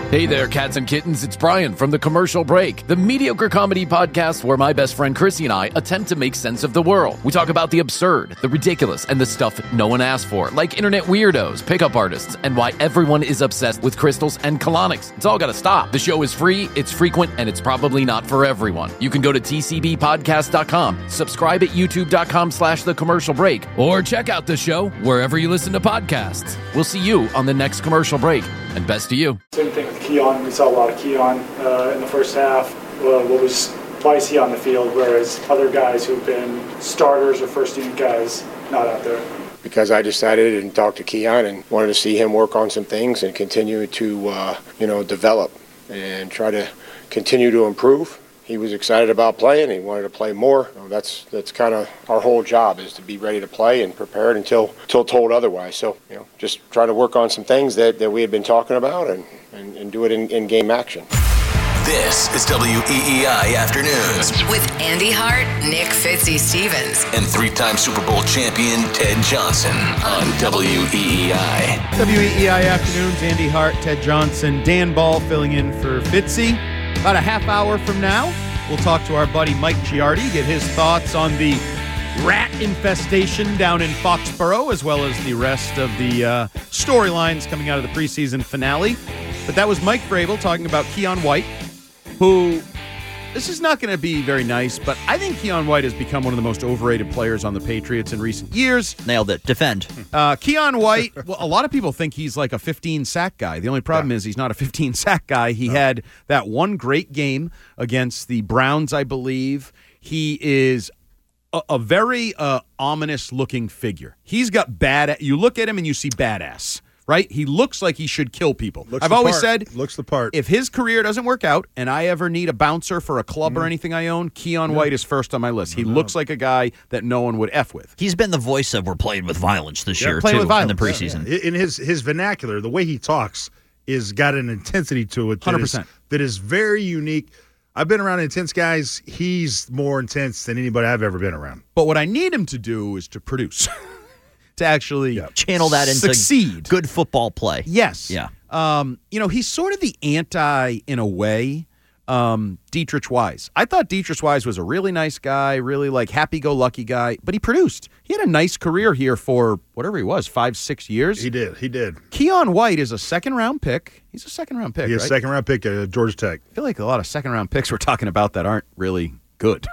Hey there, cats and kittens. It's Brian from The Commercial Break, the mediocre comedy podcast where my best friend Chrissy and I attempt to make sense of the world. We talk about the absurd, the ridiculous, and the stuff no one asked for, like internet weirdos, pickup artists, and why everyone is obsessed with crystals and colonics. It's all got to stop. The show is free, it's frequent, and it's probably not for everyone. You can go to tcbpodcast.com, subscribe at youtube.com/The Commercial Break, or check out the show wherever you listen to podcasts. We'll see you on the next Commercial Break, and best to you. Same thing with Keon. We saw a lot of Keon in the first half. Why is he on the field, whereas other guys who've been starters or first-team guys not out there? Because I decided and talked to Keon and wanted to see him work on some things and continue to, develop and try to continue to improve. He was excited about playing. He wanted to play more. That's kind of our whole job, is to be ready to play and prepared until told otherwise. So, just try to work on some things that we had been talking about and do it in game action. This is WEEI Afternoons with Andy Hart, Nick Fitzy-Stevens, and three-time Super Bowl champion Ted Johnson on WEEI. WEEI Afternoons, Andy Hart, Ted Johnson, Dan Ball filling in for Fitzy. About a half hour from now, we'll talk to our buddy Mike Giardi, get his thoughts on the rat infestation down in Foxborough, as well as the rest of the storylines coming out of the preseason finale. But that was Mike Vrabel talking about Keion White, who, this is not going to be very nice, but I think Keion White has become one of the most overrated players on the Patriots in recent years. Nailed it. Defend. Keion White, well, a lot of people think he's like a 15-sack guy. The only problem is he's not a 15-sack guy. He had that one great game against the Browns, I believe. He is a very ominous-looking figure. He's got you look at him and you see badass. Right? He looks like he should kill people. I've always said, looks the part. If his career doesn't work out and I ever need a bouncer for a club or anything I own, Keion White is first on my list. He looks like a guy that no one would F with. He's been the voice of we're playing with violence this year, playing too, with violence. in the preseason. In his vernacular, the way he talks is got an intensity to it 100%. That is very unique. I've been around intense guys. He's more intense than anybody I've ever been around. But what I need him to do is to produce. To actually channel that into succeed. Good football play. Yes. Yeah. He's sort of the anti, in a way, Dietrich Wise. I thought Dietrich Wise was a really nice guy, really like happy-go-lucky guy, but he produced. He had a nice career here for whatever he was, 5-6 years. He did. Keion White is a second-round pick. He's a second-round pick, He's a second-round pick at Georgia Tech. I feel like a lot of second-round picks we're talking about that aren't really good.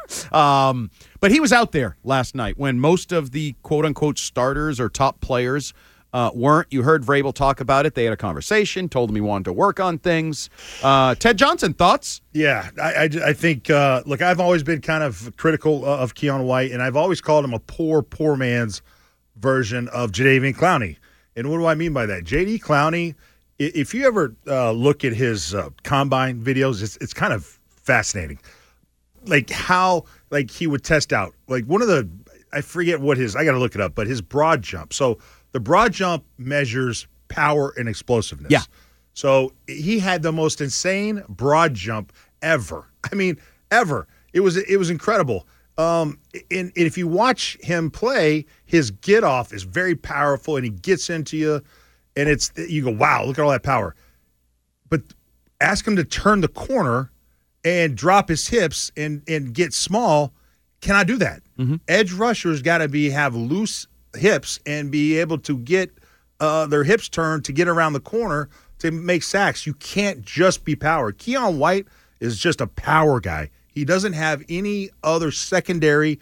But he was out there last night when most of the quote-unquote starters or top players weren't. You heard Vrabel talk about it. They had a conversation, told him he wanted to work on things. Ted Johnson, thoughts? Yeah, I think, look, I've always been kind of critical of Keion White, and I've always called him a poor man's version of Jadeveon Clowney. And what do I mean by that? J.D. Clowney, if you ever look at his combine videos, it's kind of fascinating. Like how he would test out. Like one of the, I forget what I got to look it up, but his broad jump. So the broad jump measures power and explosiveness. Yeah. So he had the most insane broad jump ever. I mean, ever. It was incredible. And if you watch him play, his get off is very powerful and he gets into you and you go, wow, look at all that power. But ask him to turn the corner and drop his hips and get small, cannot do that. Mm-hmm. Edge rushers got to have loose hips and be able to get their hips turned to get around the corner to make sacks. You can't just be power. Keion White is just a power guy. He doesn't have any other secondary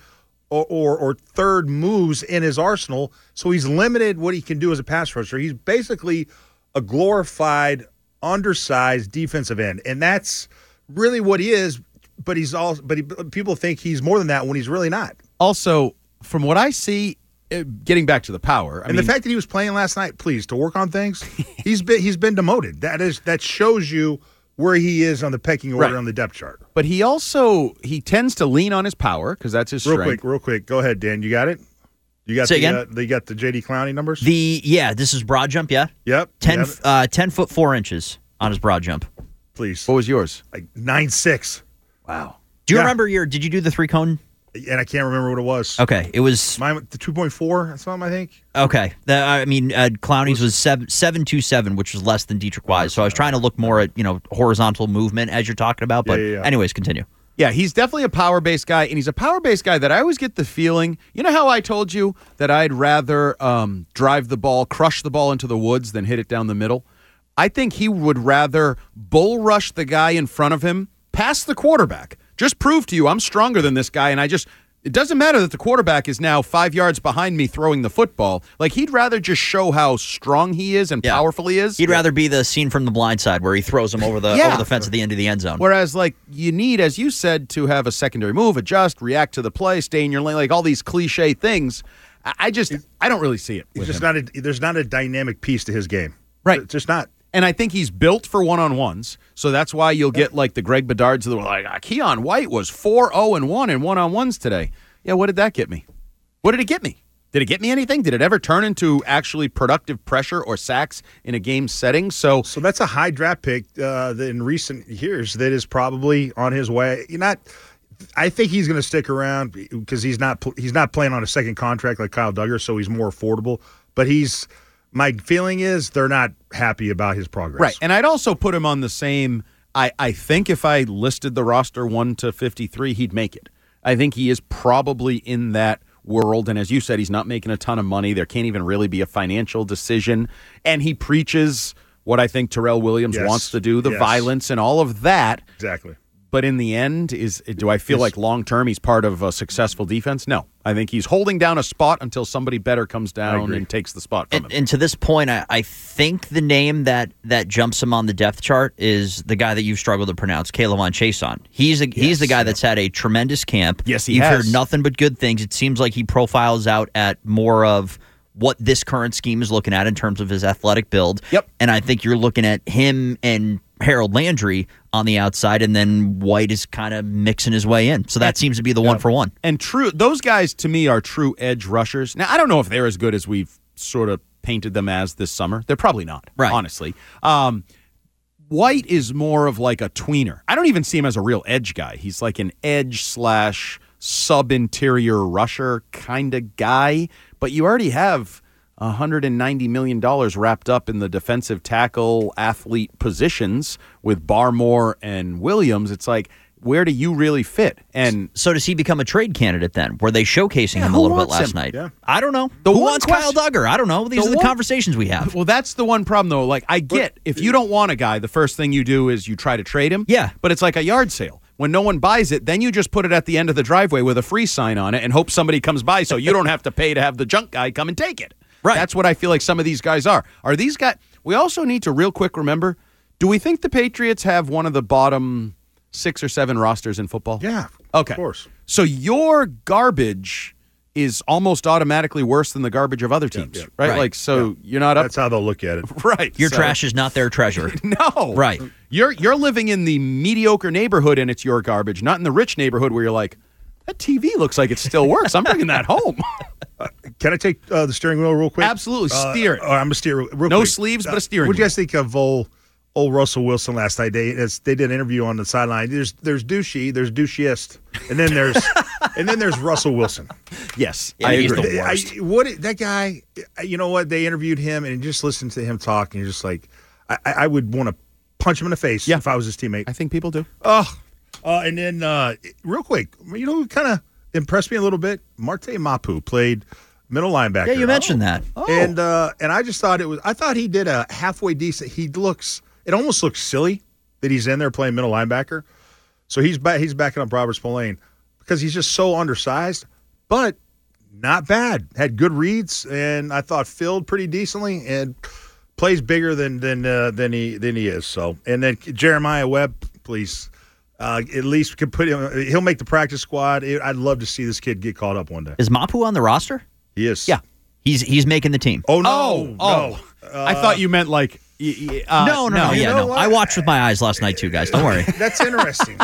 or third moves in his arsenal, so he's limited what he can do as a pass rusher. He's basically a glorified, undersized defensive end, and that's really what he is, but people think he's more than that when he's really not. Also, from what I see, getting back to the power, the fact that he was playing last night, please, to work on things, he's been demoted. That shows you where he is on the pecking order on the depth chart. But he tends to lean on his power because that's his strength. Real quick. Go ahead, Dan. You got it? You got you got the J.D. Clowney numbers? This is broad jump, yeah? Yep. 10 foot 4 inches on his broad jump. Please. What was yours? Like 9'6". Wow. Do you remember did you do the 3-cone and I can't remember what it was. Okay, it was Mine, the 2.4 something, I think. okay. Clowney's was 7.27, which was less than Dietrich Wise. So I was trying to look more at horizontal movement as you're talking about. But anyways, continue. Yeah, he's definitely a power-based guy, and he's a power-based guy that I always get the feeling, you know how I told you that I'd rather drive the ball, crush the ball into the woods than hit it down the middle? I think he would rather bull rush the guy in front of him, past the quarterback. Just prove to you I'm stronger than this guy, and it doesn't matter that the quarterback is now 5 yards behind me throwing the football. Like, he'd rather just show how strong he is and powerful he is. He'd rather be the scene from The Blind Side where he throws him over the fence at the end of the end zone. Whereas, like, you need, as you said, to have a secondary move, adjust, react to the play, stay in your lane, like all these cliche things. I don't really see it. There's not a dynamic piece to his game. Right. It's just not. And I think he's built for one-on-ones, so that's why you'll get like the Greg Bedards of the world. Like, Keon White was 4-0-1 in one-on-ones today. Yeah, what did that get me? What did it get me? Did it get me anything? Did it ever turn into actually productive pressure or sacks in a game setting? So that's a high draft pick in recent years that is probably on his way. I think he's going to stick around because he's not playing on a second contract like Kyle Duggar, so he's more affordable. But my feeling is they're not happy about his progress. Right, and I'd also put him on the same. I think if I listed the roster 1 to 53, he'd make it. I think he is probably in that world, and as you said, he's not making a ton of money. There can't even really be a financial decision, and he preaches what I think Terrell Williams wants to do, the violence and all of that. Exactly. But in the end, do I feel like long-term he's part of a successful defense? No. I think he's holding down a spot until somebody better comes down and takes the spot from him. And to this point, I think the name that jumps him on the depth chart is the guy that you've struggled to pronounce, K'Lavon Chaisson. He's the guy that's had a tremendous camp. Yes, You've heard nothing but good things. It seems like he profiles out at more of what this current scheme is looking at in terms of his athletic build. Yep. And I think you're looking at him and Harold Landry on the outside, and then White is kind of mixing his way in. So that seems to be the one-for-one. And those guys, to me, are true edge rushers. Now, I don't know if they're as good as we've sort of painted them as this summer. They're probably not, honestly. White is more of like a tweener. I don't even see him as a real edge guy. He's like an edge / sub-interior rusher kind of guy. But you already have $190 million wrapped up in the defensive tackle athlete positions with Barmore and Williams. It's like, where do you really fit? And so does he become a trade candidate then? Were they showcasing him a little bit last night? Yeah. I don't know. Who wants Kyle Duggar? I don't know. These are the conversations we have. Well, that's the one problem, though. Like, I get if you don't want a guy, the first thing you do is you try to trade him. Yeah. But it's like a yard sale. When no one buys it, then you just put it at the end of the driveway with a free sign on it and hope somebody comes by so you don't have to pay to have the junk guy come and take it. Right. That's what I feel like some of these guys are. Are these guys? We also need to real quick remember, do we think the Patriots have one of the bottom 6 or 7 rosters in football? Yeah. Okay. Of course. So your garbage is almost automatically worse than the garbage of other teams, right? Like, so you're not up. That's how they'll look at it. Right. Your trash is not their treasure. No. Right. You're living in the mediocre neighborhood and it's your garbage, not in the rich neighborhood where you're like, that TV looks like it still works. I'm bringing that home. Can I take the steering wheel real quick? Absolutely. Steer it. I'm going to steer real quick. No sleeves, but a steering What do you wheel. guys think of old Russell Wilson last night? They did an interview on the sideline. There's douchey, there's douchiest, and then there's Russell Wilson. Yes, Yeah, I he's agree. the worst. That guy, you know what? They interviewed him and just listened to him talk, and you're just like, I would want to punch him in the face if I was his teammate. I think people do. And then real quick, you know who kind of impressed me a little bit? Marte Mapu played middle linebacker. Yeah, you mentioned that. And I just thought I thought he did a halfway decent. It almost looks silly that he's in there playing middle linebacker. So he's backing up Robert Spillane because he's just so undersized, but not bad. Had good reads, and I thought filled pretty decently and plays bigger than he is. So, and then Jeremiah Webb, please. At least we can put him. He'll make the practice squad. I'd love to see this kid get caught up one day. Is Mapu on the roster? He is. Yeah. He's making the team. Oh no! No. I thought you meant like. No. you know what? I watched with my eyes last night too, guys. Don't worry. That's interesting.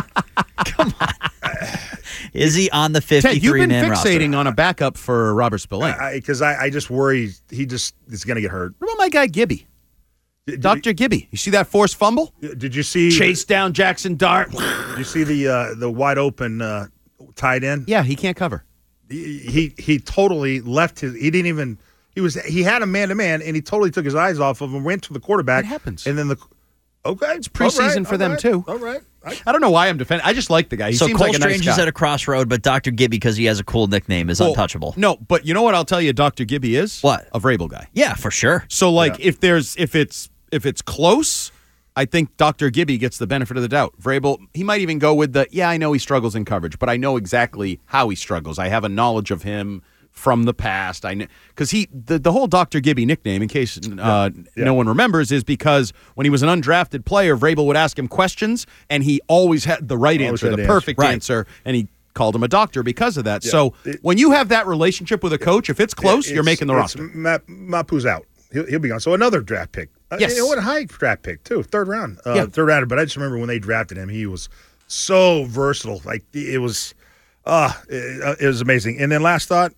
Is he on the Ted, you've been 53-man roster? fixating on a backup for Robert Spillane. Because I just worry he just is going to get hurt. What about my guy Gibby? Dr. Gibby. You see that forced fumble? Did you see Chase down Jackson Dart. Did you see the wide open tight end. Yeah, he can't cover. He totally left his. He didn't even. He had a man-to-man, and he totally took his eyes off of him. Went to the quarterback. It happens. And then it's preseason for them too. All right. I don't know why I'm defending. I just like the guy. He so seems Cole like a nice Strange guy. is at a crossroad, but Dr. Gibby, because he has a cool nickname, is untouchable. No, but you know what I'll tell you, Dr. Gibby is? What? A Vrabel guy. Yeah, for sure. So if it's close, I think Dr. Gibby gets the benefit of the doubt. Vrabel, he might even go with I know he struggles in coverage, but I know exactly how he struggles. I have a knowledge of him from the past. I know because the whole Dr. Gibby nickname, in case no one remembers, is because when he was an undrafted player, Vrabel would ask him questions, and he always had the right answer, the perfect answer, and he called him a doctor because of that. Yeah. So when you have that relationship with a coach, if it's close, you're making the roster. Mapu's out. He'll be gone. So another draft pick. Yes. What a high draft pick, too. Third rounder. But I just remember when they drafted him, he was so versatile. Like, it was amazing. And then last thought,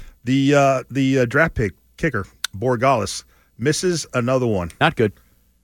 the draft pick kicker, Borregales, misses another one. Not good.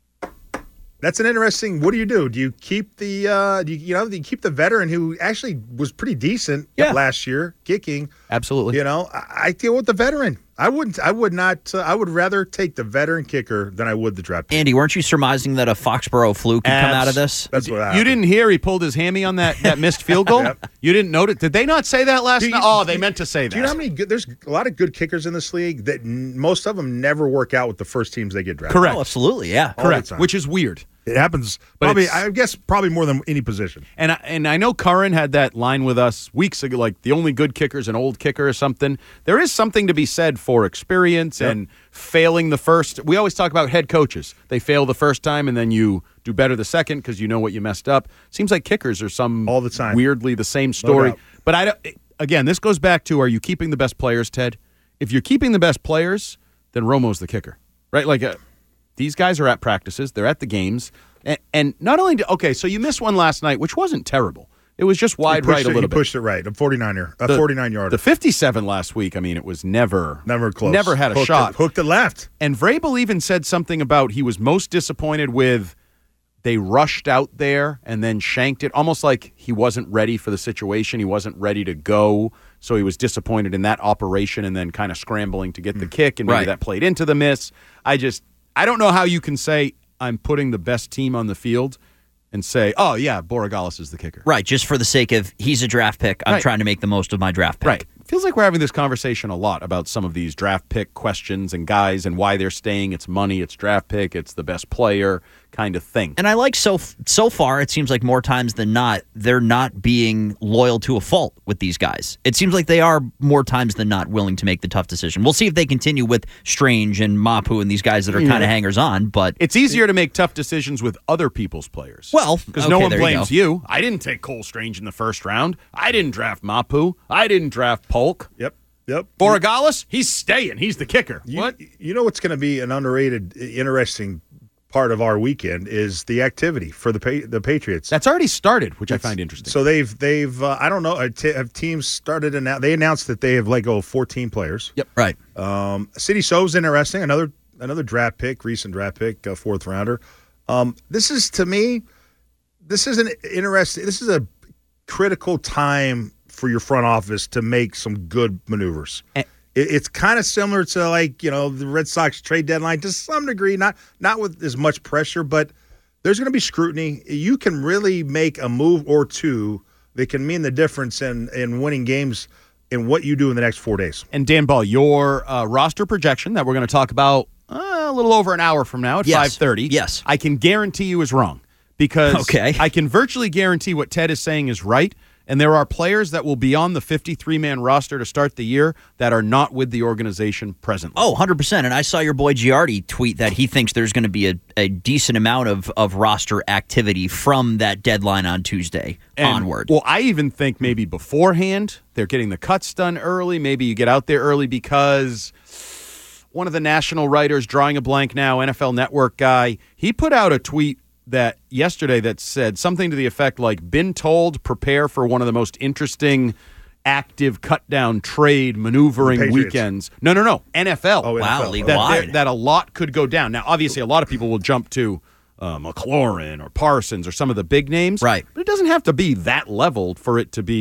That's an interesting. What do? Do you keep the do you keep the veteran who actually was pretty decent last year kicking? Absolutely. I deal with the veteran. I would not. I would rather take the veteran kicker than I would the draft pick. Andy, weren't you surmising that a Foxborough fluke could come out of this? That's what happened. You didn't hear he pulled his hammy on that missed field goal? Yep. You didn't note it? Did they not say that last night? They meant to say that. Do you know how many there's a lot of good kickers in this league that most of them never work out with the first teams they get drafted. Correct. Oh, absolutely, yeah. Correct. Which is weird. It happens probably more than any position. And I know Curran had that line with us weeks ago, like the only good kicker is an old kicker or something. There is something to be said for experience and failing the first. We always talk about head coaches. They fail the first time and then you do better the second because you know what you messed up. Seems like kickers are all the time. Weirdly the same story. No doubt. But again, this goes back to, are you keeping the best players, Ted? If you're keeping the best players, then Romo's the kicker, right? Like these guys are at practices. They're at the games. And not only so you missed one last night, which wasn't terrible. It was just wide right a little bit. He pushed it right, a 49-yarder. The 57 last week, I mean, it was never close. Never had a shot. Hooked it left. And Vrabel even said something about he was most disappointed with they rushed out there and then shanked it, almost like he wasn't ready for the situation. He wasn't ready to go, so he was disappointed in that operation and then kind of scrambling to get the kick, and maybe that played into the miss. I don't know how you can say I'm putting the best team on the field and say, oh, yeah, Borregales is the kicker. Right, just for the sake of he's a draft pick. I'm trying to make the most of my draft pick. Right. Feels like we're having this conversation a lot about some of these draft pick questions and guys and why they're staying. It's money, it's draft pick, it's the best player kind of thing. And I like so far, it seems like more times than not, they're not being loyal to a fault with these guys. It seems like they are more times than not willing to make the tough decision. We'll see if they continue with Strange and Mapu and these guys that are kind of hangers-on, but it's easier to make tough decisions with other people's players. Well, because no one blames you. I didn't take Cole Strange in the first round. I didn't draft Mapu. I didn't draft Polk. Yep. Borregales, he's staying. He's the kicker. What? You know what's going to be an underrated, interesting part of our weekend is the activity for the Patriots. That's already started, which I find interesting. So they've I don't know, have teams started and they announced that they have let go of 14 players. Yep. Right. City So's interesting. Another draft pick, recent draft pick, fourth rounder. This is an interesting. This is a critical time for your front office to make some good maneuvers. It's kind of similar to the Red Sox trade deadline to some degree, not with as much pressure, but there's going to be scrutiny. You can really make a move or two that can mean the difference in winning games in what you do in the next 4 days. And Dan Ball, your roster projection that we're going to talk about a little over an hour from now at 5:30. Yes. I can guarantee you is wrong because I can virtually guarantee what Ted is saying is right. And there are players that will be on the 53-man roster to start the year that are not with the organization presently. Oh, 100%. And I saw your boy Giardi tweet that he thinks there's going to be a decent amount of roster activity from that deadline on Tuesday onward. Well, I even think maybe beforehand they're getting the cuts done early. Maybe you get out there early because one of the national writers, drawing a blank now, NFL Network guy, he put out a tweet yesterday that said something to the effect like, been told, prepare for one of the most interesting active cut-down trade maneuvering weekends. No. NFL. Oh, wow, NFL. League-wide. That a lot could go down. Now, obviously, a lot of people will jump to McLaurin or Parsons or some of the big names. Right. But it doesn't have to be that level for it to be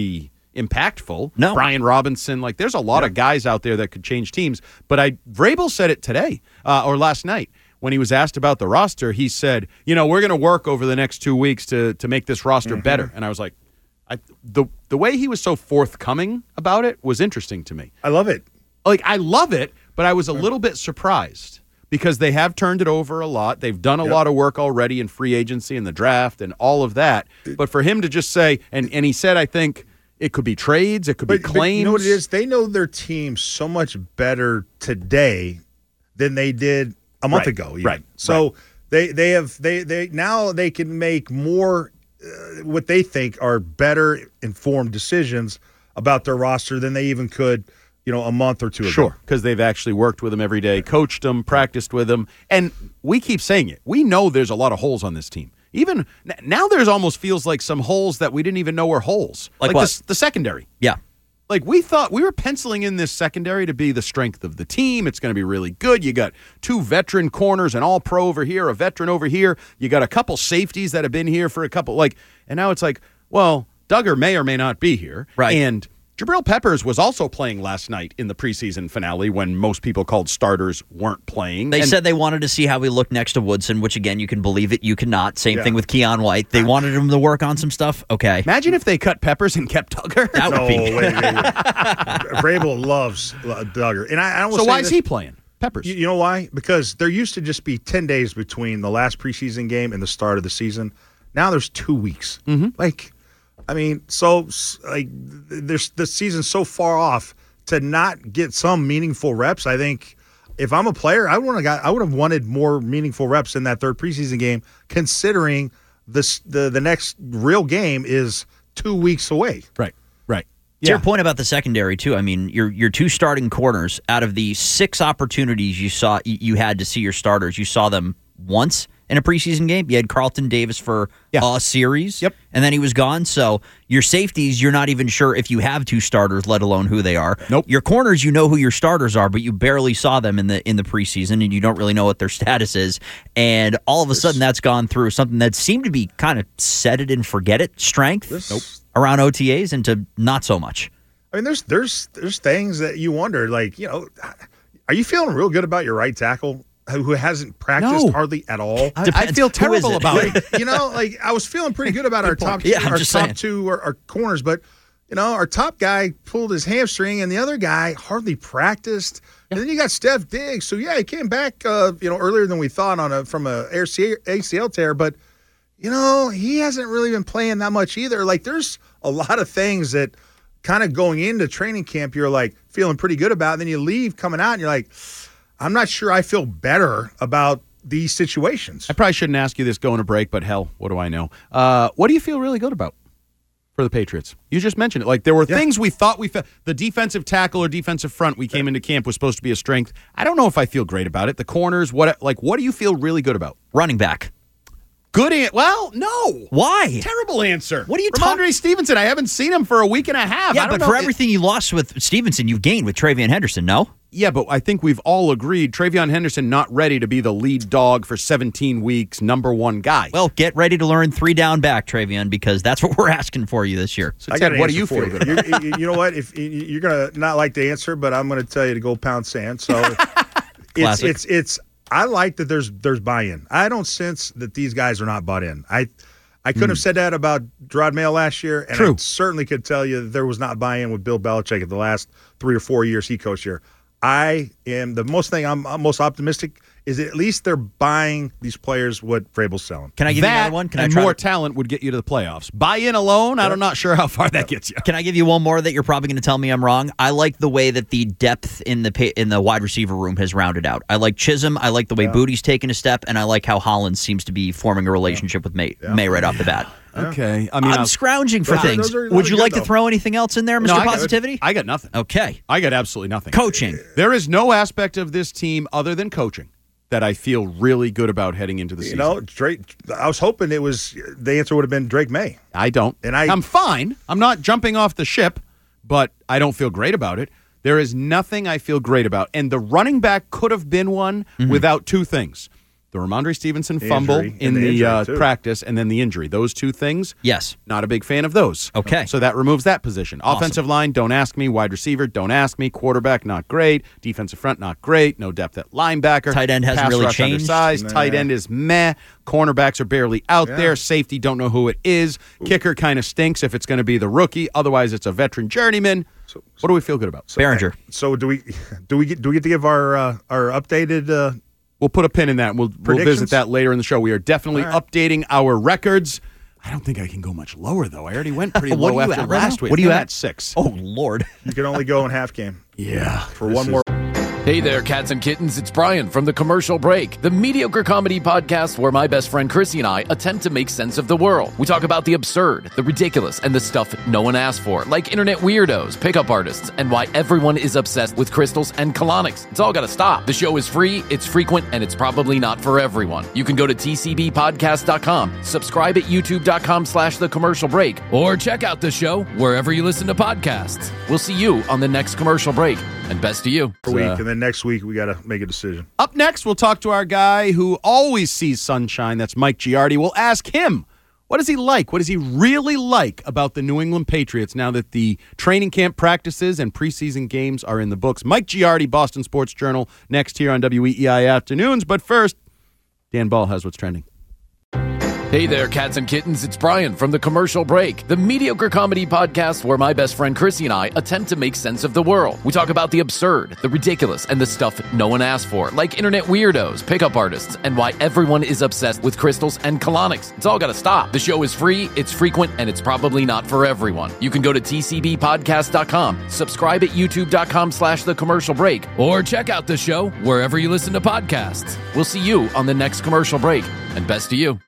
impactful. No. Brian Robinson, like there's a lot of guys out there that could change teams. But Vrabel said it today or last night when he was asked about the roster. He said, we're going to work over the next 2 weeks to make this roster better. And I was like, the way he was so forthcoming about it was interesting to me. I love it. Like, I love it, but I was a little bit surprised because they have turned it over a lot. They've done a lot of work already in free agency and the draft and all of that. But for him to just say, and he said, I think it could be trades, it could be claims. But you know what it is? They know their team so much better today than they did a month ago. Even. Right. So they now they can make more what they think are better informed decisions about their roster than they even could, a month or two ago. Sure, because they've actually worked with them every day, coached them, practiced with them. And we keep saying it. We know there's a lot of holes on this team. Even now there's almost feels like some holes that we didn't even know were holes. Like what? The secondary. Yeah. Like we thought we were penciling in this secondary to be the strength of the team. It's going to be really good. You got 2 veteran corners, an all-pro over here, a veteran over here. You got a couple safeties that have been here for a couple, and now it's like, well, Duggar may or may not be here. Right. And Jabril Peppers was also playing last night in the preseason finale when most people called starters weren't playing. They said they wanted to see how he looked next to Woodson, which, again, you can believe it, you cannot. Same thing with Keon White. They wanted him to work on some stuff. Okay. Imagine if they cut Peppers and kept Duggar. That would be. Wait. Vrabel loves Duggar. And I So why is he playing? Peppers. You know why? Because there used to just be 10 days between the last preseason game and the start of the season. Now there's 2 weeks. There's the season's so far off to not get some meaningful reps. I think if I'm a player, I would have wanted more meaningful reps in that third preseason game, considering the next real game is 2 weeks away. Right. To your point about the secondary, too, I mean, your 2 starting corners, out of the 6 opportunities you had to see your starters, you saw them once in a preseason game. You had Carlton Davis for a series, and then he was gone. So your safeties, you're not even sure if you have 2 starters, let alone who they are. Nope. Your corners, you know who your starters are, but you barely saw them in the preseason, and you don't really know what their status is. And all of a sudden, that's gone through something that seemed to be kind of set it and forget it strength around OTAs into not so much. I mean, there's things that you wonder, are you feeling real good about your right tackle who hasn't practiced hardly at all? I feel terrible about it. I was feeling pretty good about our top 2 our corners, but our top guy pulled his hamstring and the other guy hardly practiced. And then you got Steph Diggs. So he came back earlier than we thought from a ACL tear, but he hasn't really been playing that much either. Like, there's a lot of things that kind of going into training camp you're like feeling pretty good about, and then you leave coming out and you're like, I'm not sure I feel better about these situations. I probably shouldn't ask you this going to break, but hell, what do I know? What do you feel really good about for the Patriots? You just mentioned it. Like, there were things we thought the defensive tackle or defensive front we came into camp was supposed to be a strength. I don't know if I feel great about it. The corners, what do you feel really good about? Running back. Good well, no. Why? Terrible answer. What are you talking? Ramondre Stevenson, I haven't seen him for a week and a half. Yeah, but for everything you lost with Stevenson, you've gained with TreVeyon Henderson, no? Yeah, but I think we've all agreed TreVeyon Henderson not ready to be the lead dog for 17 weeks, number 1 guy. Well, get ready to learn 3 down back, TreVeyon, because that's what we're asking for you this year. So Ted, what do you feel good about? You know what? If you're going to not like the answer, but I'm going to tell you to go pound sand. So it's I like that there's buy-in. I don't sense that these guys are not bought in. I couldn't have said that about Gerard Mayo last year, and I certainly could tell you that there was not buy-in with Bill Belichick at the last 3 or 4 years he coached here. I'm most optimistic is that at least they're buying these players what Vrabel's selling. Can I give you another one? And more talent would get you to the playoffs. Buy-in alone, I'm not sure how far that gets you. Can I give you one more that you're probably going to tell me I'm wrong? I like the way that the depth in the wide receiver room has rounded out. I like Chisholm. I like the way Booty's taken a step, and I like how Hollins seems to be forming a relationship with May right off the bat. Okay. I'm scrounging for things. Would you like to throw anything else in there, Mr. Positivity? I got nothing. Okay. I got absolutely nothing. Coaching. There is no aspect of this team other than coaching that I feel really good about heading into the season. Drake. I was hoping the answer would have been Drake May. I don't. And I'm fine. I'm not jumping off the ship, but I don't feel great about it. There is nothing I feel great about. And the running back could have been one without 2 things. the Ramondre Stevenson fumble in the practice, and then the injury. Those two things, yes. Not a big fan of those. Okay. So that removes that position. Awesome. Offensive line, don't ask me. Wide receiver, don't ask me. Quarterback, not great. Defensive front, not great. No depth at linebacker. Tight end hasn't Pass really rush changed. Undersized. Nah. Tight end is meh. Cornerbacks are barely out there. Safety, don't know who it is. Kicker kind of stinks if it's going to be the rookie. Otherwise, it's a veteran journeyman. What do we feel good about? Behringer. So do we get to give our updated? We'll put a pin in that. We'll visit that later in the show. We are definitely updating our records. I don't think I can go much lower, though. I already went pretty low after last week. What are you at? 6. Oh, Lord. You can only go in half game. Yeah. For one more. Hey there, cats and kittens. It's Brian from The Commercial Break, the mediocre comedy podcast where my best friend Chrissy and I attempt to make sense of the world. We talk about the absurd, the ridiculous, and the stuff no one asked for, like internet weirdos, pickup artists, and why everyone is obsessed with crystals and colonics. It's all got to stop. The show is free, it's frequent, and it's probably not for everyone. You can go to tcbpodcast.com, subscribe at youtube.com/The Commercial Break, or check out the show wherever you listen to podcasts. We'll see you on the next commercial break, and best to you. And then next week we got to make a decision. Up next, we'll talk to our guy who always sees sunshine. That's Mike Giardi. We'll ask him, what is he like? What does he really like about the New England Patriots now that the training camp practices and preseason games are in the books? Mike Giardi, Boston Sports Journal, next here on WEEI Afternoons. But first, Dan Ball has what's trending. Hey there, cats and kittens. It's Brian from The Commercial Break, the mediocre comedy podcast where my best friend Chrissy and I attempt to make sense of the world. We talk about the absurd, the ridiculous, and the stuff no one asked for, like internet weirdos, pickup artists, and why everyone is obsessed with crystals and colonics. It's all got to stop. The show is free, it's frequent, and it's probably not for everyone. You can go to tcbpodcast.com, subscribe at youtube.com/The Commercial Break, or check out the show wherever you listen to podcasts. We'll see you on the next commercial break, and best to you.